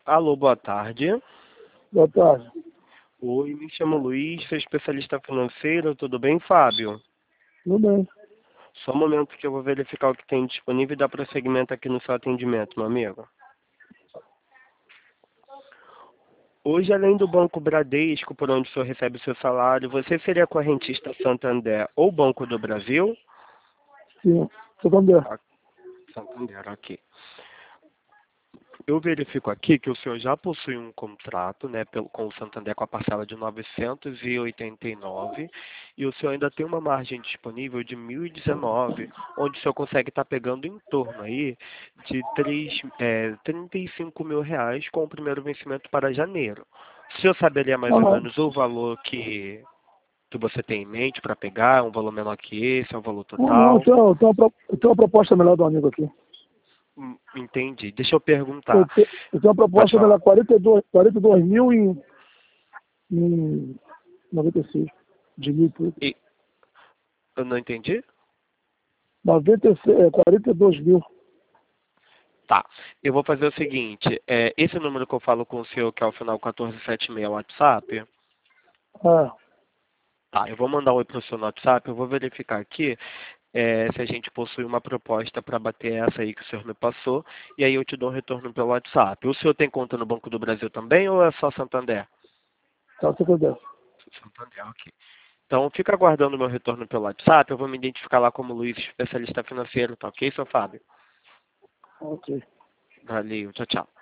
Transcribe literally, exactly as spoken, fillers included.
Alô, boa tarde. Boa tarde. Oi, me chamo Luiz, sou especialista financeiro, tudo bem, Fábio? Tudo bem. Só um momento que eu vou verificar o que tem disponível e dar prosseguimento aqui no seu atendimento, meu amigo. Hoje, além do Banco Bradesco, por onde o senhor recebe o seu salário, você seria correntista Santander ou Banco do Brasil? Sim. Santander. Ah, Santander, ok. Eu verifico aqui que o senhor já possui um contrato, né, pelo, com o Santander com a parcela de novecentos e oitenta e nove e o senhor ainda tem uma margem disponível de mil e dezenove, onde o senhor consegue estar pegando em torno aí de três, é, trinta e cinco mil reais com o primeiro vencimento para janeiro. O senhor saberia mais ou Aham. menos o valor que, que você tem em mente para pegar? É um valor menor que esse? É um valor Não, não, eu total? tenho, eu tenho, uma, pro- eu tenho uma proposta melhor do amigo aqui. Hum, Entendi. Deixa eu Eu, perguntar. te, eu tenho uma Pode proposta falar. melhor, quarenta e dois, quarenta e dois mil em, em noventa e seis. De mil e tudo. E, eu não entendi? noventa e seis, é, quarenta e dois mil. Tá, eu vou fazer o seguinte, é, esse número que eu falo com o senhor, que é o final quatorze setenta e seis, é o WhatsApp? Ah, Tá, eu vou mandar um oi pro seu no WhatsApp, eu vou verificar aqui é, se a gente possui uma proposta para bater essa aí que o senhor me passou, e aí eu te dou um retorno pelo WhatsApp. O senhor tem conta no Banco do Brasil também ou é só Santander? tá, Santander. Santander, ok. Então fica aguardando o meu retorno pelo WhatsApp, eu vou me identificar lá como Luiz, especialista financeiro, tá ok, seu Fábio? Ok. Valeu, tchau, tchau.